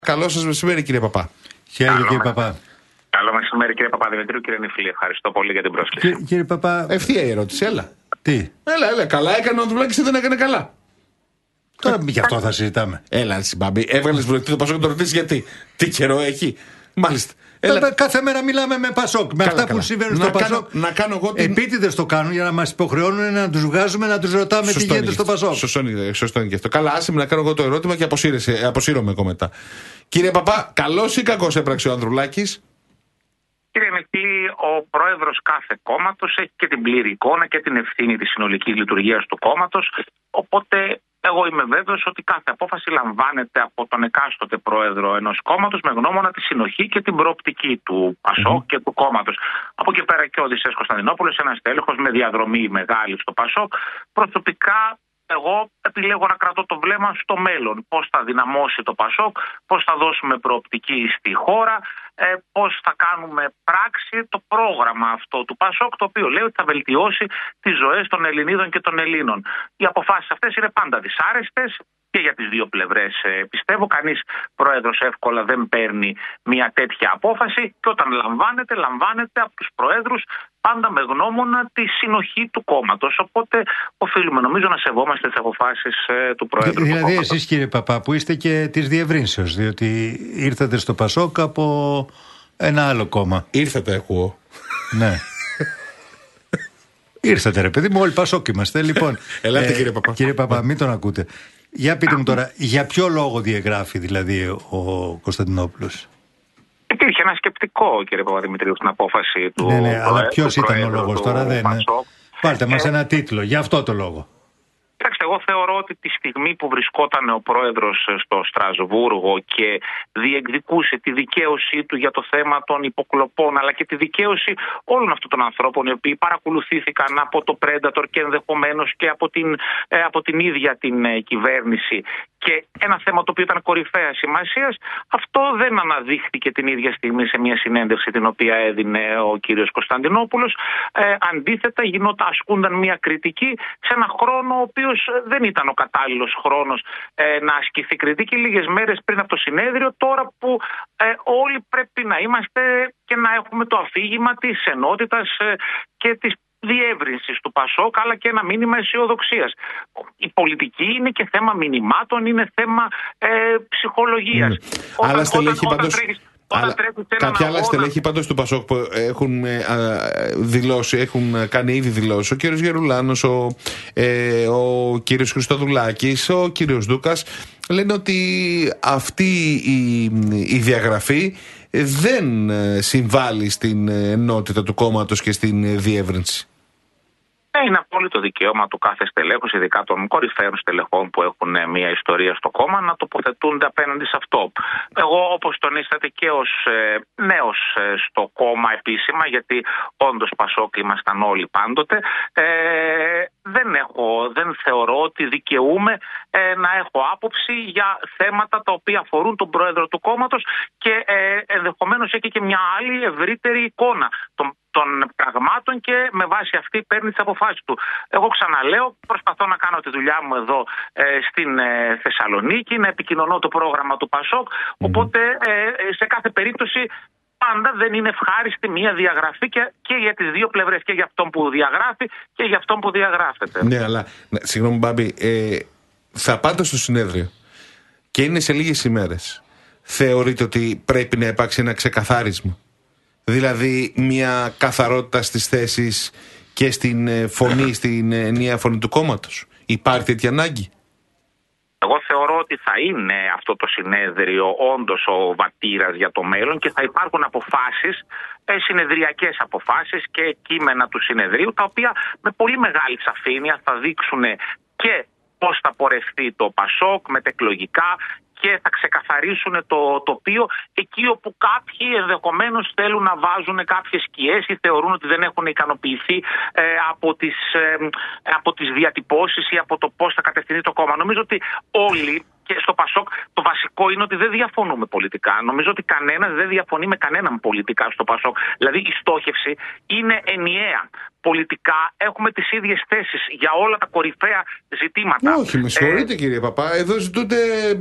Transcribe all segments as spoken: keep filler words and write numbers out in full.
Καλό σας μεσημέρι, κύριε Παπά. Χαίρετε, κύριε Παπά. Καλό μεσημέρι, κύριε Παπαδημητρίου, κύριε Νιφίλη. Ευχαριστώ πολύ για την πρόσκληση. Κύριε, κύριε Παπά. Ευθεία η ερώτηση, έλα. Τι. Έλα, έλα. Καλά έκανε ο Ανδρουλάκης ή δεν έκανε καλά? Τώρα γι' αυτό θα συζητάμε. Έλα, συμπάμπη. Έβγαλε βουλευτή το Πασόκ και το ρωτήσει γιατί. Τι καιρό έχει. Μάλιστα. Έλα. Κάθε μέρα μιλάμε με Πασόκ. Με καλά, αυτά καλά. που συμβαίνουν να στο κάνω, Πασόκ. Να κάνω εγώ την... Επίτηδες το κάνουν για να μας υποχρεώνουν να τους βγάζουμε, να τους ρωτάμε σωστό τι γίνεται στο Πασόκ. Σωστό είναι, σωστό είναι και αυτό. Καλά, άσε με να κάνω εγώ το ερώτημα και αποσύρωμαι εγώ μετά. Κύριε Παπά, καλός ή κακός έπραξε ο Ανδρουλάκης? Κύριε Νιφίλη, ο πρόεδρος κάθε κόμματος έχει και την πλήρη εικόνα και την ευθύνη της συνολικής λειτουργίας του κόμματος. Οπότε, εγώ είμαι βέβαιος ότι κάθε απόφαση λαμβάνεται από τον εκάστοτε πρόεδρο ενός κόμματος με γνώμονα τη συνοχή και την προοπτική του Πασόκ mm. και του κόμματος. Από εκεί πέρα και ο Οδυσσέας Κωνσταντινόπουλος, ένας τέλεχος με διαδρομή μεγάλη στο Πασόκ. Προσωπικά, εγώ επιλέγω να κρατώ το βλέμμα στο μέλλον. Πώς θα δυναμώσει το Πασόκ, πώς θα δώσουμε προοπτική στη χώρα, ε, πώς θα κάνουμε πράξη το πρόγραμμα αυτό του Πασόκ, το οποίο λέει ότι θα βελτιώσει τις ζωές των Ελληνίδων και των Ελλήνων. Οι αποφάσεις αυτές είναι πάντα δυσάρεστες και για τις δύο πλευρές. Ε, πιστεύω κανείς πρόεδρος εύκολα δεν παίρνει μια τέτοια απόφαση και όταν λαμβάνεται, λαμβάνεται από τους προέδρους πάντα με γνώμονα τη συνοχή του κόμματος. Οπότε οφείλουμε νομίζω να σεβόμαστε τις αποφάσεις ε, του Προέδρου. Δηλαδή, του κόμματος. εσείς, κύριε Παπά, που είστε και της διευρύνσεως, διότι ήρθατε στο Πασόκ από ένα άλλο κόμμα. Ήρθατε, ακούω. Ναι. Ήρθατε, ρε παιδί μου, όλοι Πασόκ είμαστε. Λοιπόν, ελάτε, ε, κύριε Παπά. Κύριε Παπά, μην τον ακούτε. Για πείτε μου τώρα, για ποιο λόγο διαγράφει δηλαδή ο Κωνσταντινόπουλος? Υπήρχε ένα σκεπτικό, κύριε Παπαδημητρίου, στην απόφαση του. Ναι, ναι, προέ... αλλά ποιος ήταν ο λόγος τώρα, δεν είναι. Πάρτε μας ε... ένα τίτλο, για αυτό το λόγο. Κοιτάξτε, εγώ θεωρώ ότι τη στιγμή που βρισκόταν ο πρόεδρος στο Στρασβούργο και διεκδικούσε τη δικαίωσή του για το θέμα των υποκλοπών, αλλά και τη δικαίωση όλων αυτών των ανθρώπων οι οποίοι παρακολουθήθηκαν από το Predator και ενδεχομένως και από την, ε, από την ίδια την ε, κυβέρνηση, και ένα θέμα το οποίο ήταν κορυφαία σημασίας, αυτό δεν αναδείχθηκε την ίδια στιγμή σε μια συνέντευξη την οποία έδινε ο κύριος Κωνσταντινόπουλος. Ε, αντίθετα, γινόταν, ασκούνταν μια κριτική σε ένα χρόνο ο οποίος δεν ήταν ο κατάλληλος χρόνος ε, να ασκηθεί κριτική, λίγες μέρες πριν από το συνέδριο, τώρα που ε, όλοι πρέπει να είμαστε και να έχουμε το αφήγημα της ενότητας ε, και της διεύρυνσης του Πασόκ, αλλά και ένα μήνυμα αισιοδοξίας. Η πολιτική είναι και θέμα μηνυμάτων, είναι θέμα ε, ψυχολογίας. Mm. Όταν, άλλα στελέχη όταν, πάντως... τρέχεις, όταν κάποια άλλα αγώνα... στελέχη πάντως του Πασόκ που έχουν ε, δηλώσει, έχουν κάνει ήδη δηλώσει, ο κύριος Γερουλάνος, ο, ε, ο κύριος Χριστοδουλάκης, ο κύριος Δούκας, λένε ότι αυτή η, η διαγραφή δεν συμβάλλει στην ενότητα του κόμματος και στην διεύρυνση. Είναι απόλυτο δικαίωμα του κάθε στελέχους, ειδικά των κορυφαίων στελεχών που έχουν μια ιστορία στο κόμμα, να τοποθετούνται απέναντι σε αυτό. Εγώ, όπως τονίσατε, και ως ε, νέος ε, στο κόμμα επίσημα, γιατί όντως Πασόκ ήμασταν όλοι πάντοτε, ε, δεν, έχω, δεν θεωρώ ότι δικαιούμαι ε, να έχω άποψη για θέματα τα οποία αφορούν τον πρόεδρο του κόμματος και ε, ενδεχομένως έχει και μια άλλη ευρύτερη εικόνα των των πραγμάτων και με βάση αυτή παίρνει τις αποφάσεις του. Εγώ ξαναλέω, προσπαθώ να κάνω τη δουλειά μου εδώ ε, στην ε, Θεσσαλονίκη, να επικοινωνώ το πρόγραμμα του Πασόκ, mm. οπότε ε, σε κάθε περίπτωση πάντα δεν είναι ευχάριστη μια διαγραφή και, και για τις δύο πλευρές, και για αυτόν που διαγράφει και για αυτόν που διαγράφεται. Ναι, αλλά, ναι, συγγνώμη Μπάμπη, ε, θα πάτε στο συνέδριο και είναι σε λίγες ημέρες. Θεωρείτε ότι πρέπει να υπάρξει ένα ξεκαθάρισμα? Δηλαδή μια καθαρότητα στις θέσεις και στην φωνή, στην ενιαία φωνή του κόμματος. Υπάρχει τέτοια ανάγκη? Εγώ θεωρώ ότι θα είναι αυτό το συνέδριο όντως ο βατήρας για το μέλλον και θα υπάρχουν αποφάσεις, συνεδριακές αποφάσεις και κείμενα του συνεδρίου, τα οποία με πολύ μεγάλη σαφήνεια θα δείξουν και πώς θα πορευτεί το Πασόκ μετεκλογικά και θα ξεκαθαρίσουν το τοπίο εκεί όπου κάποιοι ενδεχομένως θέλουν να βάζουν κάποιες σκιές ή θεωρούν ότι δεν έχουν ικανοποιηθεί ε, από, τις, ε, από τις διατυπώσεις ή από το πώς θα κατευθυνθεί το κόμμα. Νομίζω ότι όλοι, Και στο Πασόκ το βασικό είναι ότι δεν διαφωνούμε πολιτικά. Νομίζω ότι κανένας δεν διαφωνεί με κανέναν πολιτικά στο Πασόκ. Δηλαδή η στόχευση είναι ενιαία. Πολιτικά έχουμε τις ίδιες θέσεις για όλα τα κορυφαία ζητήματα. Όχι, με συγχωρείτε ε... κύριε Παπά. Εδώ ζητούνται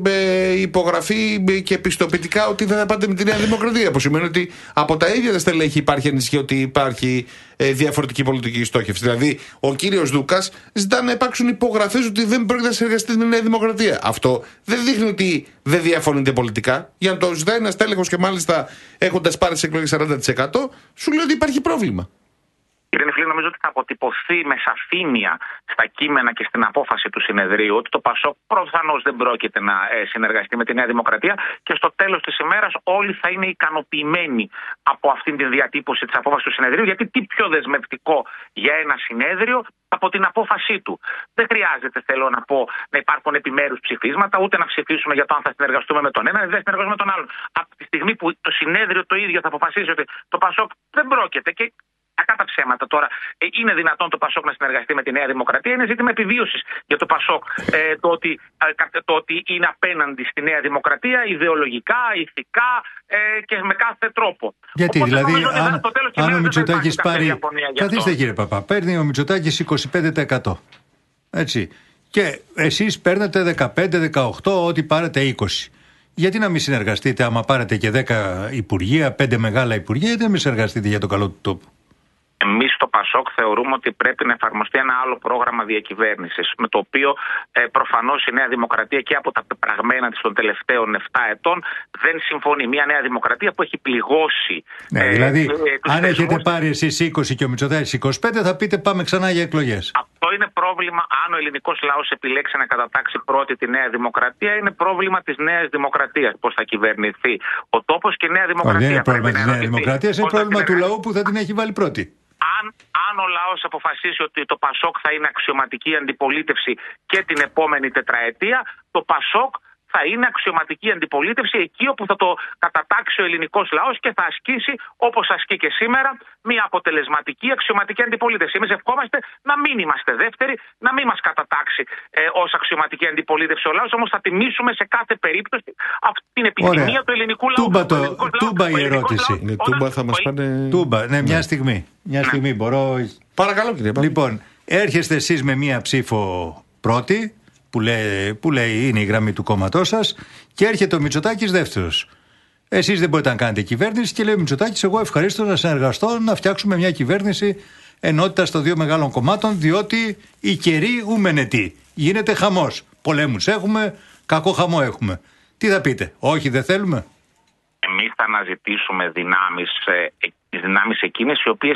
ε, υπογραφή και πιστοποιητικά ότι δεν θα πάτε με τη Νέα Δημοκρατία. Που σημαίνει ότι από τα ίδια τα στελέχη υπάρχει ανησυχία ότι υπάρχει ε, διαφορετική πολιτική στόχευση. Δηλαδή, ο κύριος Δούκας ζητά να υπάρξουν υπογραφές ότι δεν πρόκειται να συνεργαστεί με τη Νέα Δημοκρατία. Αυτό δεν δείχνει ότι δεν διαφωνείτε πολιτικά. Για να το ζητάει ένας τέλεχος και μάλιστα έχοντας πάρει τις εκλογές σαράντα τοις εκατό, σου λέει ότι υπάρχει πρόβλημα. Κύριε Νιφλή, νομίζω ότι θα αποτυπωθεί με σαφήνεια στα κείμενα και στην απόφαση του συνεδρίου ότι το Πασόκ προφανώς δεν πρόκειται να συνεργαστεί με τη Νέα Δημοκρατία και στο τέλος της ημέρας όλοι θα είναι ικανοποιημένοι από αυτήν την διατύπωση της απόφασης του συνεδρίου. Γιατί τι πιο δεσμευτικό για ένα συνέδριο από την απόφασή του. Δεν χρειάζεται, θέλω να πω, να υπάρχουν επιμέρους ψηφίσματα, ούτε να ψηφίσουμε για το αν θα συνεργαστούμε με τον ένα ή δεν συνεργαστούμε με τον άλλον. Από τη στιγμή που το συνέδριο το ίδιο θα αποφασίσει ότι το Πασόκ δεν πρόκειται και. Κατά ψέματα τώρα, είναι δυνατόν το Πασόκ να συνεργαστεί με τη Νέα Δημοκρατία. Είναι ζήτημα επιβίωσης για το Πασόκ ε, το, ότι, ε, το ότι είναι απέναντι στη Νέα Δημοκρατία ιδεολογικά, ηθικά ε, και με κάθε τρόπο. Γιατί Οπότε, δηλαδή, αν, αν ο Μητσοτάκης πάρει. Καθίστε κύριε Παπά, παίρνει ο Μητσοτάκης είκοσι πέντε τοις εκατό. Έτσι. Και εσείς παίρνετε δεκαπέντε δεκαοκτώ, ό,τι πάρετε είκοσι. Γιατί να μην συνεργαστείτε, άμα πάρετε και δέκα υπουργεία, πέντε μεγάλα υπουργεία, γιατί να μην συνεργαστείτε για το καλό του τόπου. Εμείς στο Πασόκ θεωρούμε ότι πρέπει να εφαρμοστεί ένα άλλο πρόγραμμα διακυβέρνησης, με το οποίο ε, προφανώς η Νέα Δημοκρατία και από τα πεπραγμένα της των τελευταίων επτά ετών δεν συμφωνεί. Μια Νέα Δημοκρατία που έχει πληγώσει. Ναι, ε, δηλαδή, ε, αν έχετε πάρει εσείς είκοσι και ο Μητσοτάκης είκοσι πέντε, θα πείτε πάμε ξανά για εκλογές. Αυτό είναι πρόβλημα. Αν ο ελληνικός λαός επιλέξει να κατατάξει πρώτη τη Νέα Δημοκρατία, είναι πρόβλημα της Νέας Δημοκρατίας πώς θα κυβερνηθεί ο τόπος και η Νέα Δημοκρατία. Δεν είναι πρόβλημα της Νέας Δημοκρατίας, είναι πρόβλημα του λαού που θα την έχει βάλει πρώτη. Αν, αν ο λαός αποφασίσει ότι το Πασόκ θα είναι αξιωματική αντιπολίτευση και την επόμενη τετραετία, το Πασόκ θα είναι αξιωματική αντιπολίτευση εκεί όπου θα το κατατάξει ο ελληνικός λαός και θα ασκήσει, όπως ασκεί και σήμερα, μια αποτελεσματική αξιωματική αντιπολίτευση. Εμείς ευχόμαστε να μην είμαστε δεύτεροι, να μην μας κατατάξει ε, ως αξιωματική αντιπολίτευση ο λαός, όμως θα τιμήσουμε σε κάθε περίπτωση αυτή την επιθυμία του ελληνικού λαού. Τούμπα, το, τούμπα η ερώτηση. Ναι, τούμπα θα μας πάνε... Τούμπα, ναι, μια ναι. στιγμή. Μια στιγμή ναι. μπορώ... Παρακαλώ κύριε Παπά. Λοιπόν, έρχεστε εσείς με μια ψήφο πρώτη, που λέει, που λέει είναι η γραμμή του κόμματός σας, και έρχεται ο Μητσοτάκης δεύτερος. Εσείς δεν μπορείτε να κάνετε κυβέρνηση και λέει ο Μητσοτάκης, εγώ ευχαρίστω να συνεργαστώ να φτιάξουμε μια κυβέρνηση ενότητας των δύο μεγάλων κομμάτων, διότι η καιρή ούμενετή. Γίνεται χαμός. Πολέμους έχουμε, κακό χαμό έχουμε. Τι θα πείτε, όχι δεν θέλουμε. Εμείς θα αναζητήσουμε δυνάμεις, ε, δυνάμεις εκείνες οι οποίες...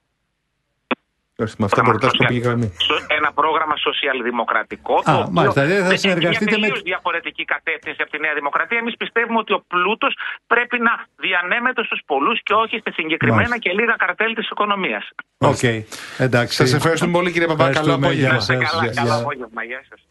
Ένα πρόγραμμα σοσιαλδημοκρατικό. Α, το μάλιστα, δεν θα συνεργαστείτε με. Μια διαφορετική κατεύθυνση από τη Νέα Δημοκρατία. Εμείς πιστεύουμε ότι ο πλούτος πρέπει να διανέμεται στους πολλούς και όχι στα συγκεκριμένα μάλιστα. και λίγα καρτέλ της οικονομίας. Οκ, okay. εντάξει. Σας ευχαριστούμε πολύ κύριε Παπά. Καλό απόγευμα. Καλό απόγευμα. Γεια σας.